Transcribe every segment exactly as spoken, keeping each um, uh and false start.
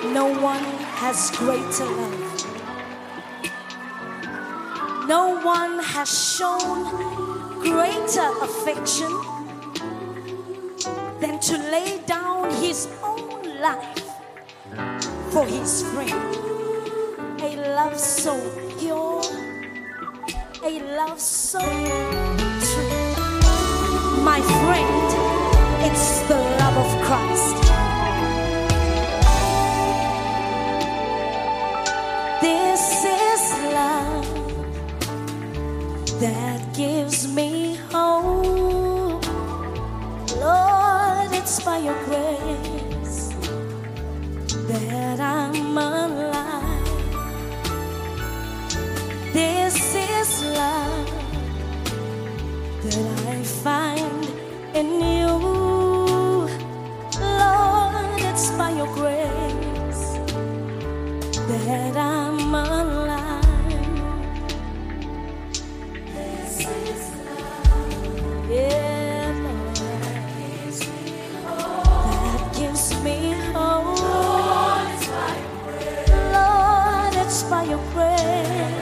No one has greater love. No one has shown greater affection than to lay down his own life for his friend. A love so pure, a love so true. My friend, it's the love of Christ. This is love that gives me hope. Lord, it's by your grace that I'm alive. This is love that I find in you. Lord, it's by your grace that I'm alive. This is love, yeah, Lord, that gives me hope. Lord, it's by your grace. Lord, it's by your grace.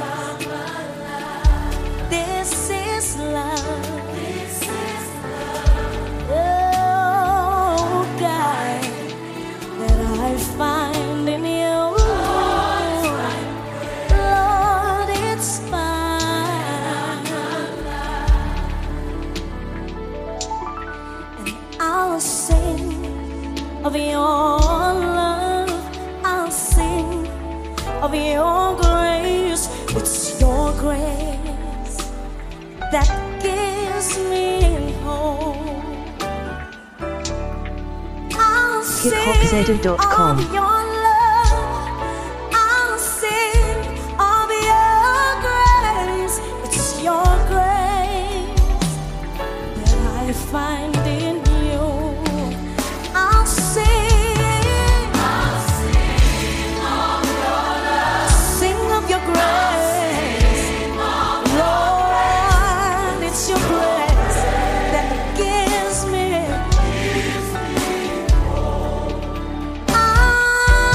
This is love. This is love. Oh, God, that I find in you. Lord, it's mine. And I'll sing of your love. I'll sing of your grace. It's your grace that gives me hope. I'll sing hip hop zedu dot com. of your love. I'll sing of your grace. It's your grace that I find in you. I'll sing, I'll sing of your love. Sing of your grace. Lord, it's your grace that gives me. I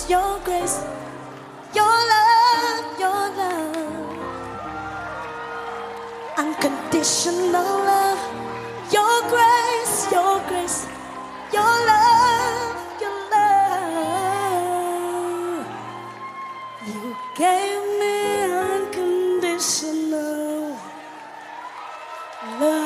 your grace, your love, your love, unconditional love, your grace, your grace, your love, your love. You gave me unconditional love.